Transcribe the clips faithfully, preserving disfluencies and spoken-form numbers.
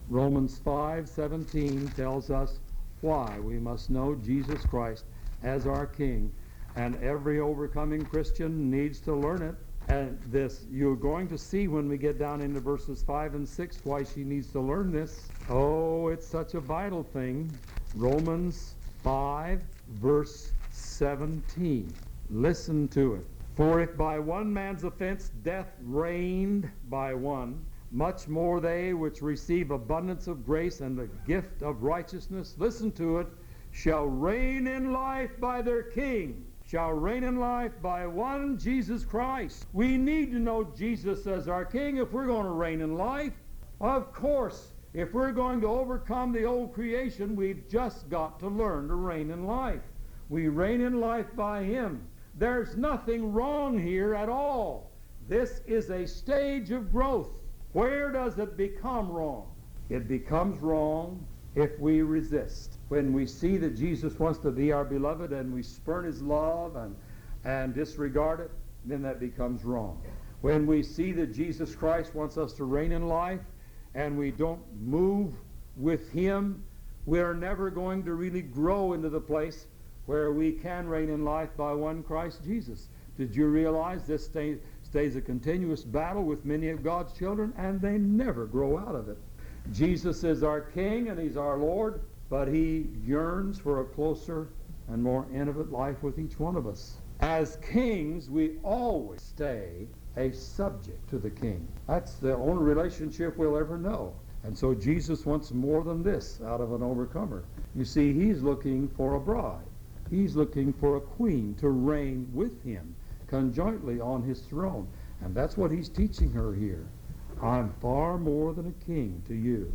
Romans five seventeen tells us why we must know Jesus Christ as our King. And every overcoming Christian needs to learn it. And this, you're going to see when we get down into verses five and six why she needs to learn this. Oh, it's such a vital thing. Romans five, verse seventeen. Listen to it. For if by one man's offense death reigned by one, much more they which receive abundance of grace and the gift of righteousness, listen to it, shall reign in life by their King. Shall reign in life by one Jesus Christ. We need to know Jesus as our King if we're going to reign in life. Of course, if we're going to overcome the old creation, we've just got to learn to reign in life. We reign in life by Him. There's nothing wrong here at all. This is a stage of growth. Where does it become wrong? It becomes wrong if we resist. When we see that Jesus wants to be our beloved and we spurn His love and, and disregard it, then that becomes wrong. When we see that Jesus Christ wants us to reign in life and we don't move with Him, we're never going to really grow into the place where we can reign in life by one Christ Jesus. Did you realize this stay, stays a continuous battle with many of God's children, and they never grow out of it? Jesus is our King and He's our Lord, but He yearns for a closer and more intimate life with each one of us. As kings, we always stay a subject to the King. That's the only relationship we'll ever know. And so Jesus wants more than this out of an overcomer. You see, He's looking for a bride. He's looking for a queen to reign with Him conjointly on His throne. And that's what He's teaching her here. I'm far more than a king to you.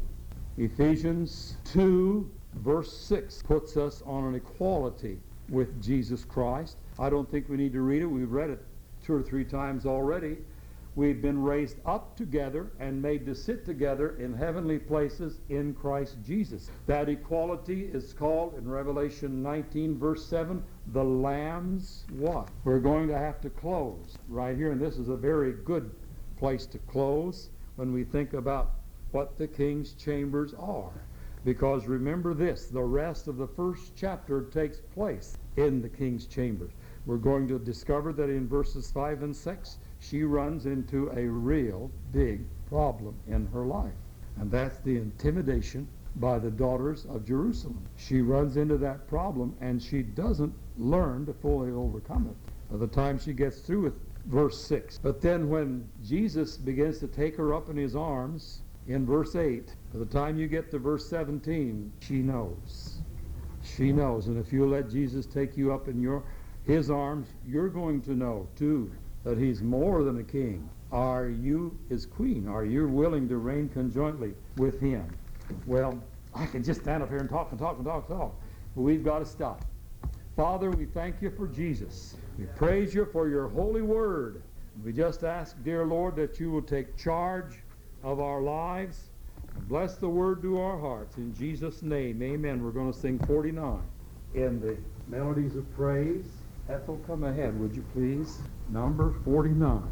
Ephesians two, verse six puts us on an equality with Jesus Christ. I don't think we need to read it. We've read it two or three times already. We've been raised up together and made to sit together in heavenly places in Christ Jesus. That equality is called in Revelation nineteen, verse seven, the Lamb's what? We're going to have to close right here, and this is a very good place to close when we think about what the King's chambers are. Because remember this, the rest of the first chapter takes place in the King's chambers. We're going to discover that in verses five and six, she runs into a real big problem in her life. And that's the intimidation by the daughters of Jerusalem. She runs into that problem and she doesn't learn to fully overcome it by the time she gets through with verse six. But then when Jesus begins to take her up in His arms in verse eight, by the time you get to verse seventeen, she knows. She knows. And if you let Jesus take you up in your His arms, you're going to know too that He's more than a king. Are you His queen? Are you willing to reign conjointly with Him? Well, I can just stand up here and talk and talk and talk and talk, but we've got to stop. Father, we thank You for Jesus. We praise You for Your holy word. We just ask, dear Lord, that You will take charge of our lives and bless the word to our hearts. In Jesus' name, amen. We're going to sing forty-nine in the Melodies of Praise. Ethel, come ahead, would you please? Number forty-nine.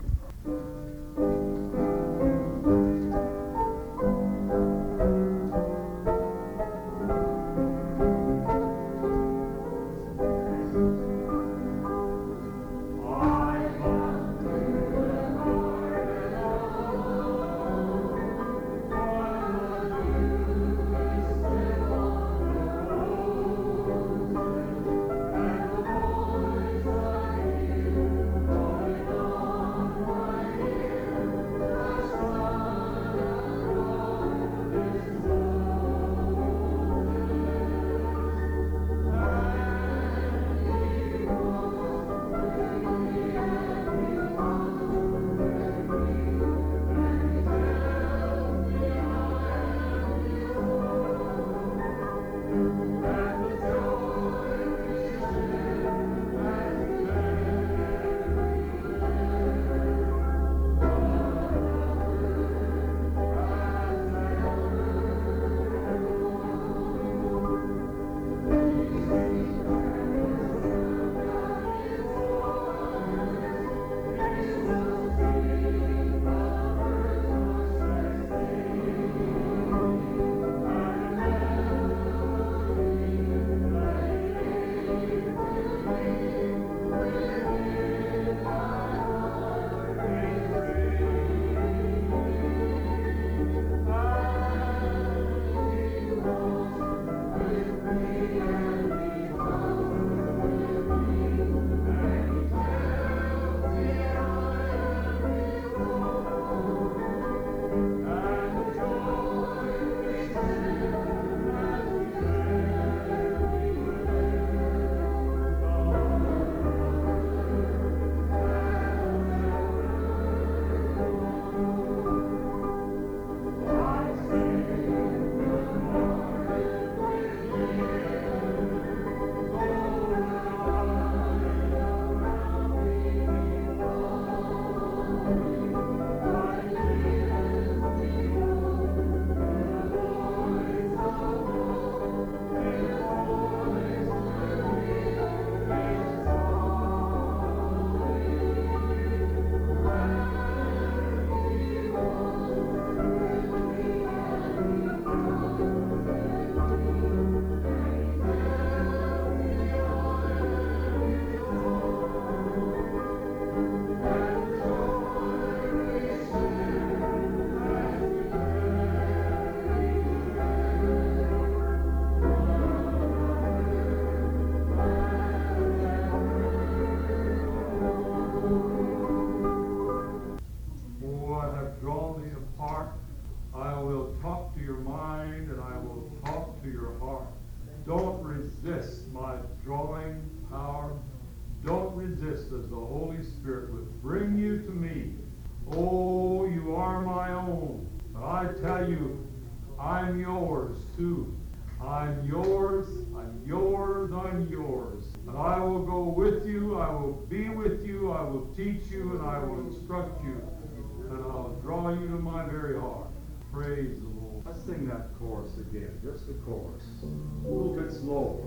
to your mind and I will talk to your heart. Don't resist my drawing power. Don't resist as the Holy Spirit would bring you to me. Oh, you are my own. But I tell you, I'm yours too. I'm yours, I'm yours, I'm yours. And I will go with you, I will be with you, I will teach you, and I will instruct you. And I'll draw you to my very heart. Praise the Lord. Let's sing that chorus again, just the chorus. A little bit slower.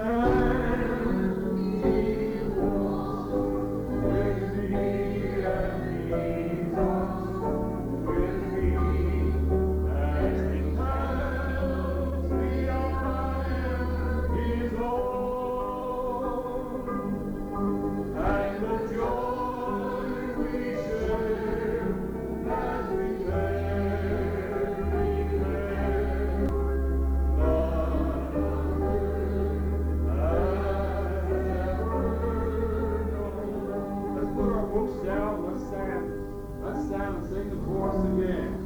And he walks with me, and he talks with me, and he tells me I am his own, and the joy we share as we tarry there, none other has ever known. Let's put our books down. Let's stand. Let's stand and sing the chorus again.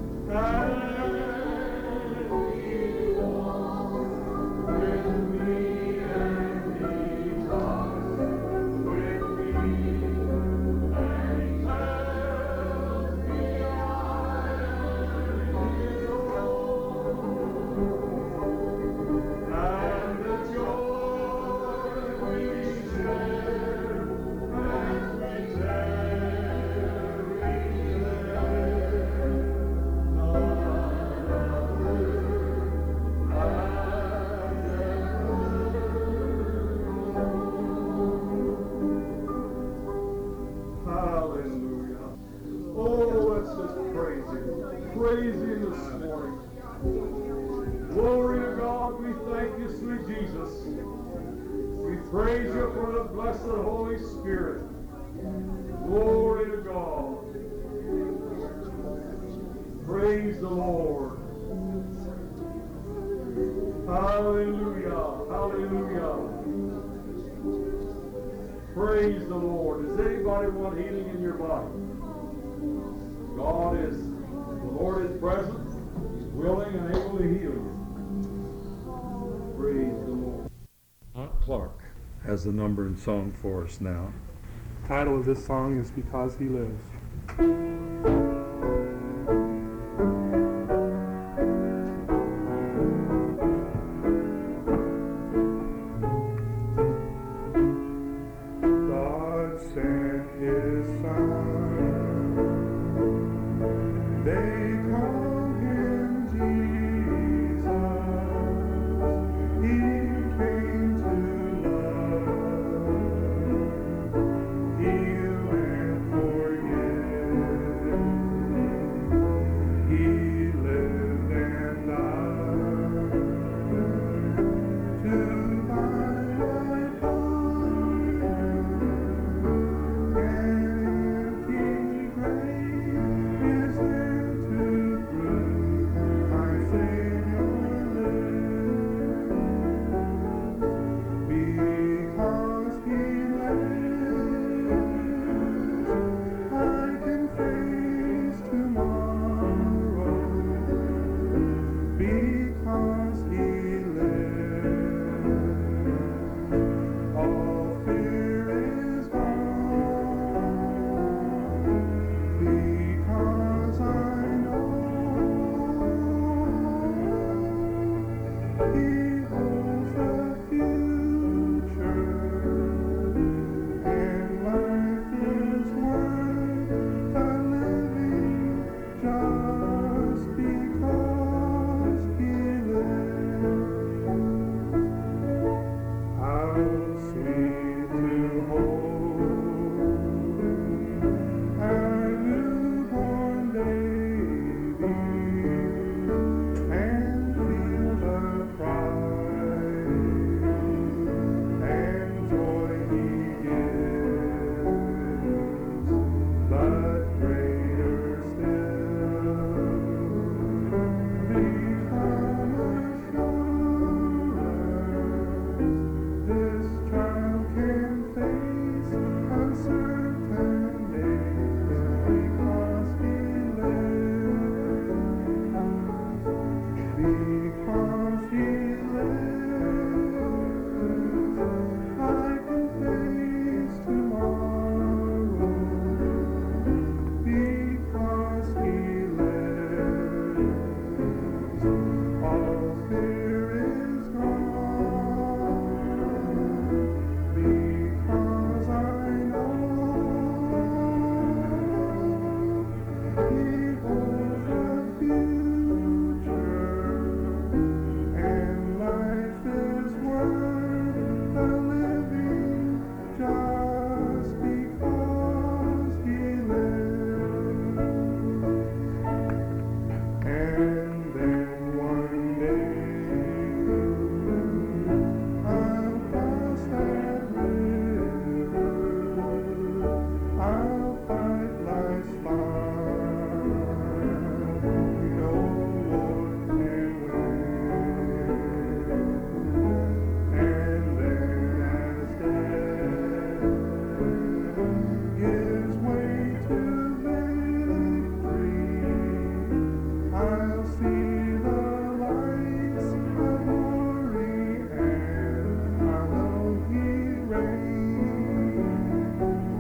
And he walks with me, and he talks with me, and he tells me I am his own, and the joy we share as we tarry there, none other has ever known. Hallelujah. Oh, let's just praise Him. Praise Him this morning. Glory to God. We thank you, sweet Jesus. We praise you for the blessed Holy Spirit. Glory to God. Praise the Lord. Hallelujah. Hallelujah. Praise the Lord. Does anybody want healing in your body? God is, the Lord is present. He's willing and able to heal you. Praise the Lord. Aunt Clark has the number and song for us now. The title of this song is Because He Lives. God sent His Son. They call Him Jesus. He came to love, heal and forgive. Because he lives, I can face tomorrow. Because he lives, all fear is gone. Because I know he holds the future, and life is worth the living just because he lives. And then one day I'll cross that river. I'll fight life's fight. No one can win. And then as death gives way to victory, I'll see the lights of glory, and I know he reigns.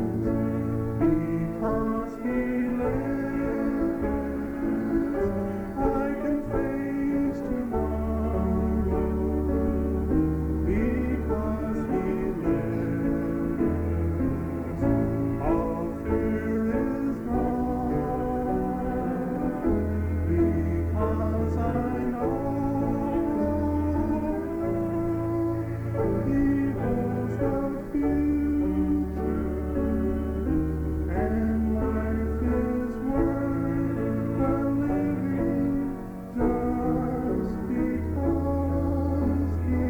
Because he lives, I can face tomorrow. Because he lives, all fear is gone. Because I know he holds the future, and life is worth the living just because he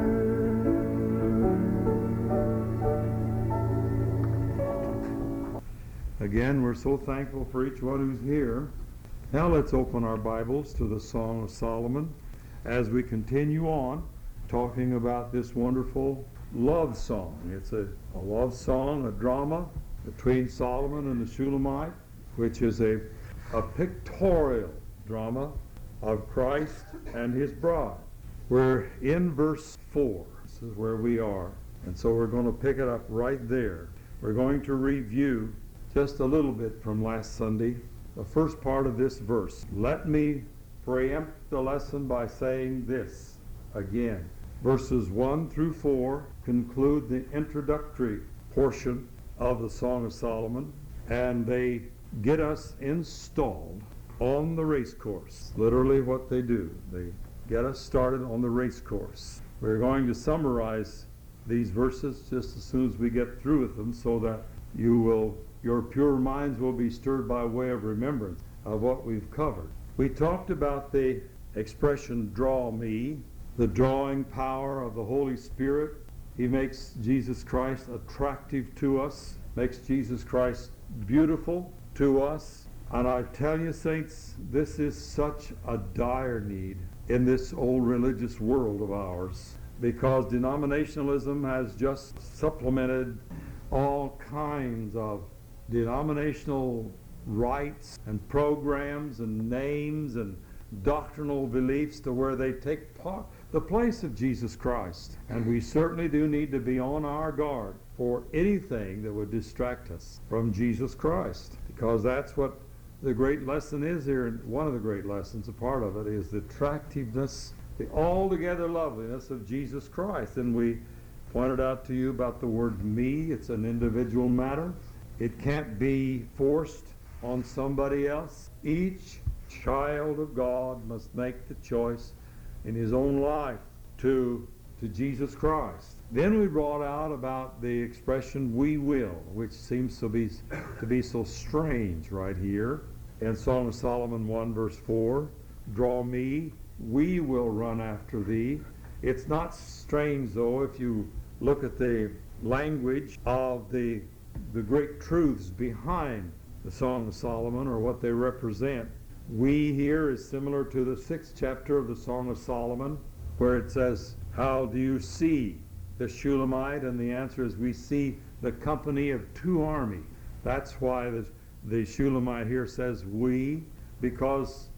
lives. Again, we're so thankful for each one who's here. Now let's open our Bibles to the Song of Solomon as we continue on talking about this wonderful love song. It's a, a love song, a drama between Solomon and the Shulamite, which is a, a pictorial drama of Christ and his bride. We're in verse four. This is where we are. And so we're going to pick it up right there. We're going to review just a little bit from last Sunday, the first part of this verse. Let me preempt the lesson by saying this again. Verses one through four conclude the introductory portion of the Song of Solomon, and they get us installed on the race course. Literally what they do. They get us started on the race course. We're going to summarize these verses just as soon as we get through with them, so that you will, your pure minds will be stirred by way of remembrance of what we've covered. We talked about the expression, draw me, the drawing power of the Holy Spirit. He makes Jesus Christ attractive to us, makes Jesus Christ beautiful to us. And I tell you, saints, this is such a dire need in this old religious world of ours, because denominationalism has just supplemented all kinds of denominational rites and programs and names and doctrinal beliefs to where they take part, the place of Jesus Christ. And we certainly do need to be on our guard for anything that would distract us from Jesus Christ, because that's what the great lesson is here. And one of the great lessons, a part of it, is the attractiveness, the altogether loveliness of Jesus Christ. And we pointed out to you about the word me. It's an individual matter. It can't be forced on somebody else. Each child of God must make the choice in his own life to, to Jesus Christ. Then we brought out about the expression we will, which seems to be, to be so strange right here in Song of Solomon one verse four. Draw me, we will run after thee. It's not strange though if you look at the language of the, the great truths behind the Song of Solomon, or what they represent. We here is similar to the sixth chapter of the Song of Solomon, where it says, how do you see the Shulamite? And the answer is, we see the company of two armies. That's why the, the Shulamite here says we, because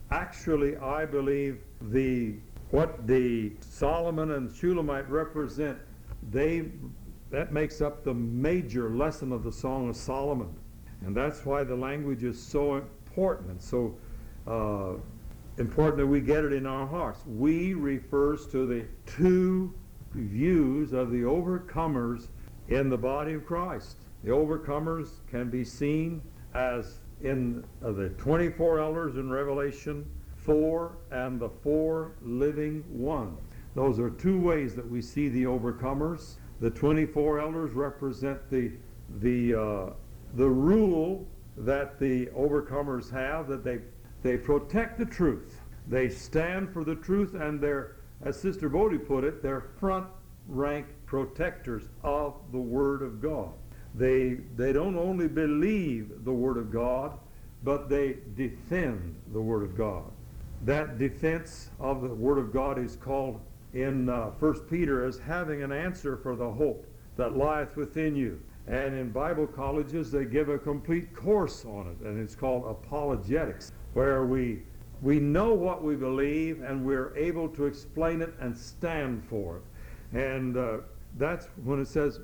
actually, I believe the what the Solomon and Shulamite represent, they that makes up the major lesson of the Song of Solomon. And that's why the language is so important and so uh, important that we get it in our hearts. We refers to the two views of the overcomers in the body of Christ. The overcomers can be seen as in uh, the twenty-four elders in Revelation four and the four living ones. Those are two ways that we see the overcomers. The twenty-four elders represent the the uh, the rule that the overcomers have, that they they protect the truth. They stand for the truth, and they're, as Sister Bodie put it, they're front rank protectors of the Word of God. They they don't only believe the Word of God, but they defend the Word of God. That defense of the Word of God is called in uh, First Peter as having an answer for the hope that lieth within you. And in Bible colleges, they give a complete course on it, and it's called apologetics, where we we know what we believe, and we're able to explain it and stand for it. And uh, that's when it says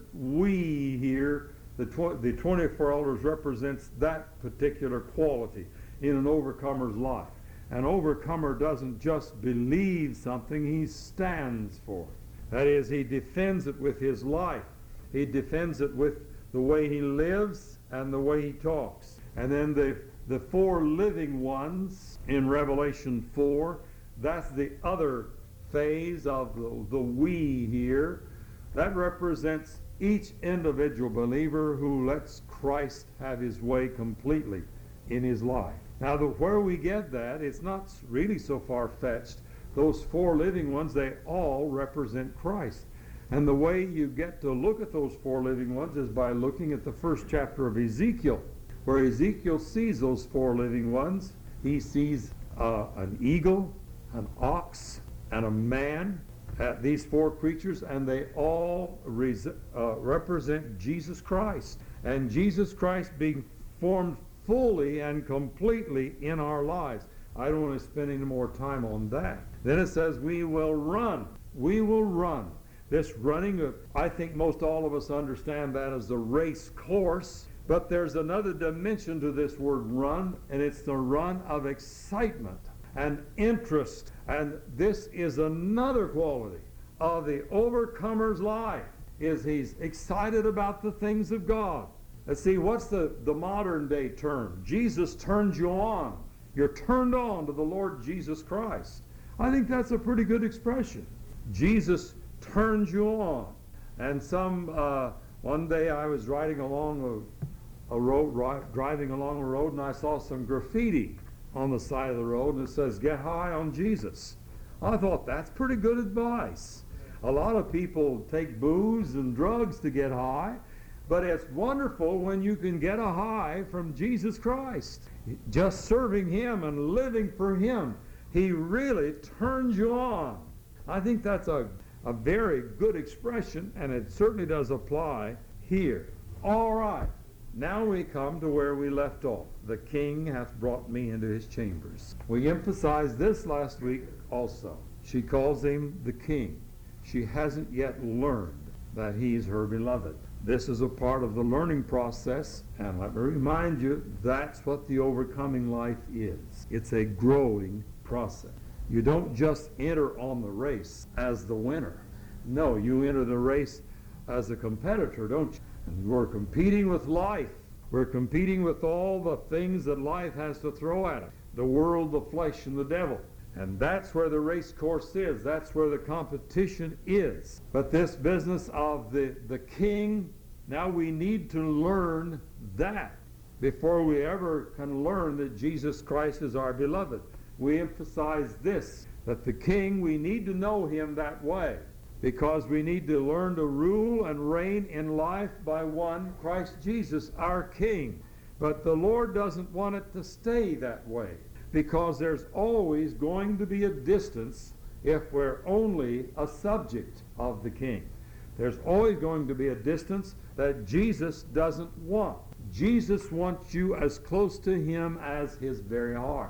we here, the, tw- the twenty-four elders represents that particular quality in an overcomer's life. An overcomer doesn't just believe something, he stands for it. That is, he defends it with his life. He defends it with the way he lives and the way he talks. And then the, the four living ones in Revelation four, that's the other phase of the, the we here. That represents each individual believer who lets Christ have his way completely in his life. Now, the, where we get that, it's not really so far-fetched. Those four living ones, they all represent Christ. And the way you get to look at those four living ones is by looking at the first chapter of Ezekiel, where Ezekiel sees those four living ones. He sees uh, an eagle, an ox, and a man, uh, these four creatures, and they all res- uh, represent Jesus Christ. And Jesus Christ being formed fully and completely in our lives. I don't want to spend any more time on that. Then it says we will run. We will run. This running, of, I think most all of us understand that as the race course, but there's another dimension to this word run, and it's the run of excitement and interest. And this is another quality of the overcomer's life, is he's excited about the things of God. Let's see, what's the, the modern day term? Jesus turns you on. You're turned on to the Lord Jesus Christ. I think that's a pretty good expression. Jesus turns you on. And some, uh, one day I was riding along a, a road, ri- driving along a road, and I saw some graffiti on the side of the road, and it says, "Get high on Jesus." I thought, that's pretty good advice. A lot of people take booze and drugs to get high. But it's wonderful when you can get a high from Jesus Christ. Just serving Him and living for Him. He really turns you on. I think that's a, a very good expression, and it certainly does apply here. All right. Now we come to where we left off. The King hath brought me into his chambers. We emphasized this last week also. She calls him the King. She hasn't yet learned that he's her beloved. This is a part of the learning process, and let me remind you, that's what the overcoming life is. It's a growing process. You don't just enter on the race as the winner. No, you enter the race as a competitor, don't you? And we're competing with life. We're competing with all the things that life has to throw at us. The world, the flesh, and the devil. And that's where the race course is. That's where the competition is. But this business of the, the King, now we need to learn that before we ever can learn that Jesus Christ is our beloved. We emphasize this, that the King, we need to know him that way, because we need to learn to rule and reign in life by one, Christ Jesus, our King. But the Lord doesn't want it to stay that way, because there's always going to be a distance if we're only a subject of the King. There's always going to be a distance that Jesus doesn't want. Jesus wants you as close to him as his very heart.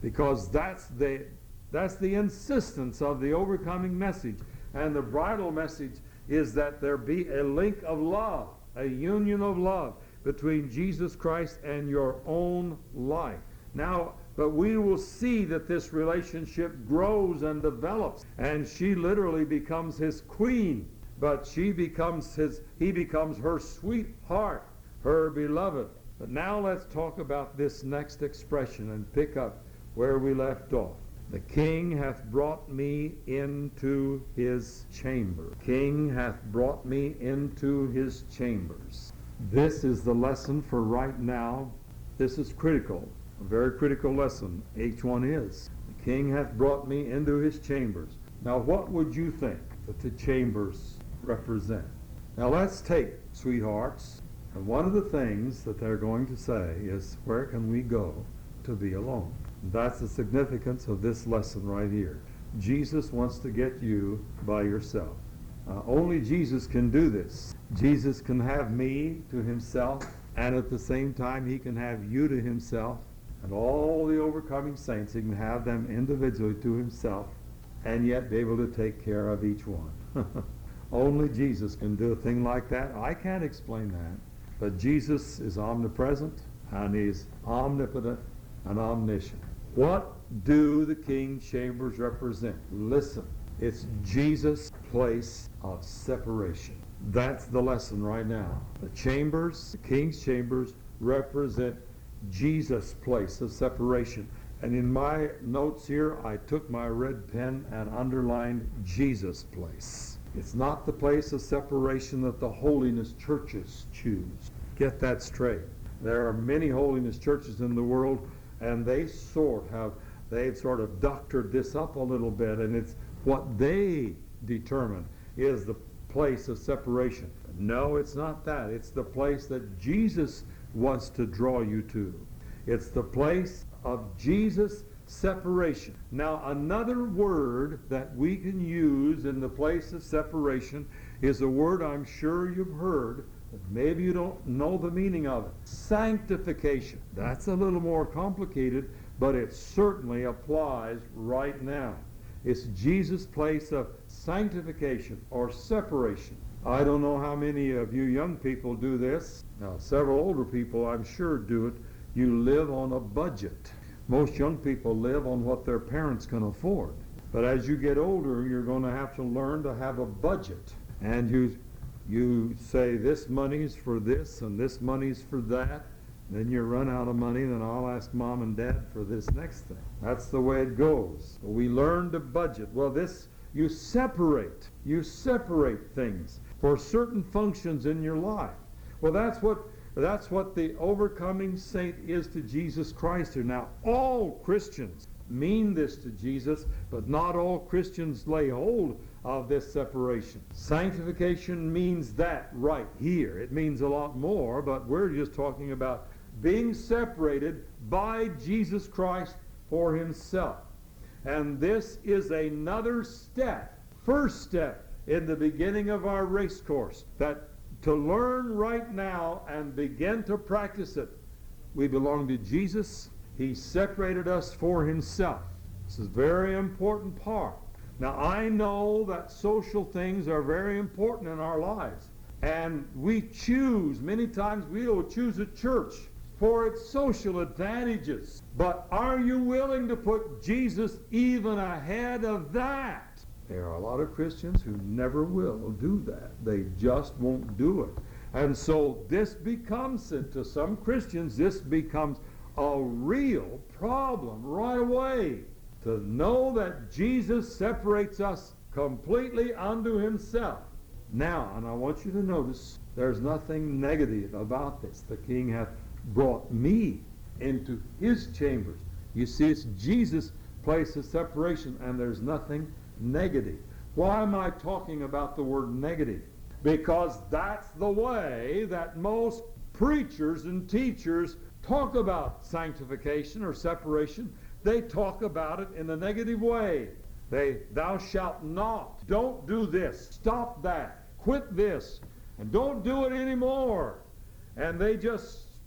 because that's the, that's the insistence of the overcoming message. And the bridal message is that there be a link of love, a union of love between Jesus Christ and your own life. Now, but we will see that this relationship grows and develops, and she literally becomes his queen, but she becomes his, he becomes her sweetheart, her beloved. But now let's talk about this next expression and pick up where we left off. The king hath brought me into his chamber. King hath brought me into his chambers. This is the lesson for right now. This is critical, a very critical lesson. H one is. The king hath brought me into his chambers. Now what would you think that the chambers represent? Now let's take, sweethearts, and one of the things that they're going to say is, where can we go to be alone? That's the significance of this lesson right here. Jesus wants to get you by yourself. Uh, only Jesus can do this. Jesus can have me to himself, and at the same time he can have you to himself, and all the overcoming saints, he can have them individually to himself, and yet be able to take care of each one. Only Jesus can do a thing like that. I can't explain that. But Jesus is omnipresent, and he's omnipotent and omniscient. What do the king's chambers represent? Listen, it's Jesus' place of separation. That's the lesson right now. The chambers, the king's chambers, represent Jesus' place of separation. And in my notes here, I took my red pen and underlined Jesus' place. It's not the place of separation that the holiness churches choose. Get that straight. There are many holiness churches in the world, and they sort have, they've sort of doctored this up a little bit, and it's what they determine is the place of separation. No, it's not that. It's the place that Jesus wants to draw you to. It's the place of Jesus' separation. Now, another word that we can use in the place of separation is a word I'm sure you've heard, but maybe you don't know the meaning of it. Sanctification. That's a little more complicated, but it certainly applies right now. It's Jesus' place of sanctification or separation. I don't know how many of you young people do this. Now, several older people, I'm sure, do it. You live on a budget. Most young people live on what their parents can afford. But as you get older, you're going to have to learn to have a budget. And you you say, this money's for this and this money's for that. Then you run out of money, then I'll ask mom and dad for this next thing. That's the way it goes. We learn to budget. Well, this, you separate. You separate things for certain functions in your life. Well, that's what That's what the overcoming saint is to Jesus Christ here. Now, all Christians mean this to Jesus, but not all Christians lay hold of this separation. Sanctification means that right here. It means a lot more, but we're just talking about being separated by Jesus Christ for himself. And this is another step, first step in the beginning of our race course, that to learn right now and begin to practice it. We belong to Jesus. He separated us for himself. This is a very important part. Now, I know that social things are very important in our lives. And we choose, many times we will choose a church for its social advantages. But are you willing to put Jesus even ahead of that? There are a lot of Christians who never will do that. They just won't do it. And so this becomes, to some Christians, this becomes a real problem right away. To know that Jesus separates us completely unto himself. Now, and I want you to notice, there's nothing negative about this. The king hath brought me into his chambers. You see, it's Jesus' place of separation, and there's nothing negative. Why am I talking about the word negative? Because that's the way that most preachers and teachers talk about sanctification or separation. They talk about it in a negative way. They, thou shalt not, don't do this, stop that, quit this, and don't do it anymore. And they just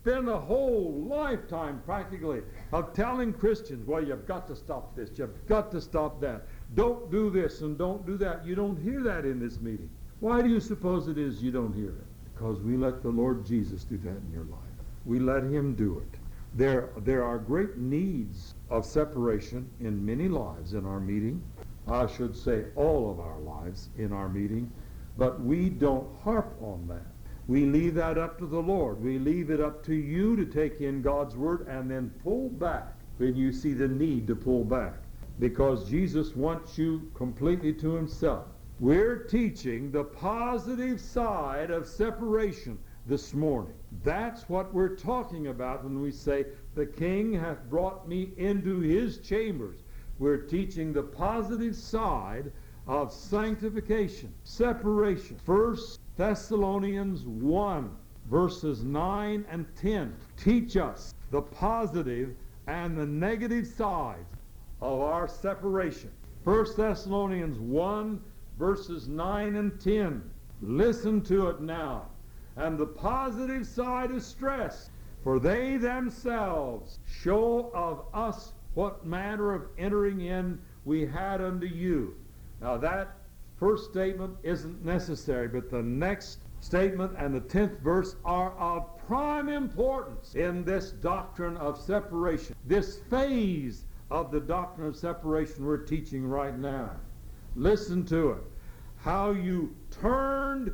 spend a whole lifetime practically of telling Christians, well, you've got to stop this, you've got to stop that. Don't do this and don't do that. You don't hear that in this meeting. Why do you suppose it is you don't hear it? Because we let the Lord Jesus do that in your life. We let him do it. There, there are great needs of separation in many lives in our meeting. I should say all of our lives in our meeting. But we don't harp on that. We leave that up to the Lord. We leave it up to you to take in God's word and then pull back when you see the need to pull back. Because Jesus wants you completely to himself. We're teaching the positive side of separation this morning. That's what we're talking about when we say, the King hath brought me into his chambers. We're teaching the positive side of sanctification, separation. First Thessalonians one, verses nine and ten teach us the positive and the negative sides of our separation. First Thessalonians one, verses nine and ten. Listen to it now. And the positive side is stressed, for they themselves show of us what manner of entering in we had unto you. Now that first statement isn't necessary, but the next statement and the tenth verse are of prime importance in this doctrine of separation, this phase of the doctrine of separation we're teaching right now. Listen to it. How you turned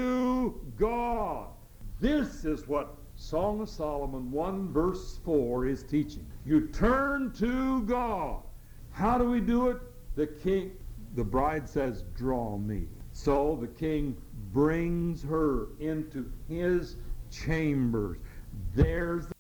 to God. This is what Song of Solomon one verse four is teaching. You turn to God. How do we do it? The king, the bride says, draw me. So the king brings her into his chambers. There's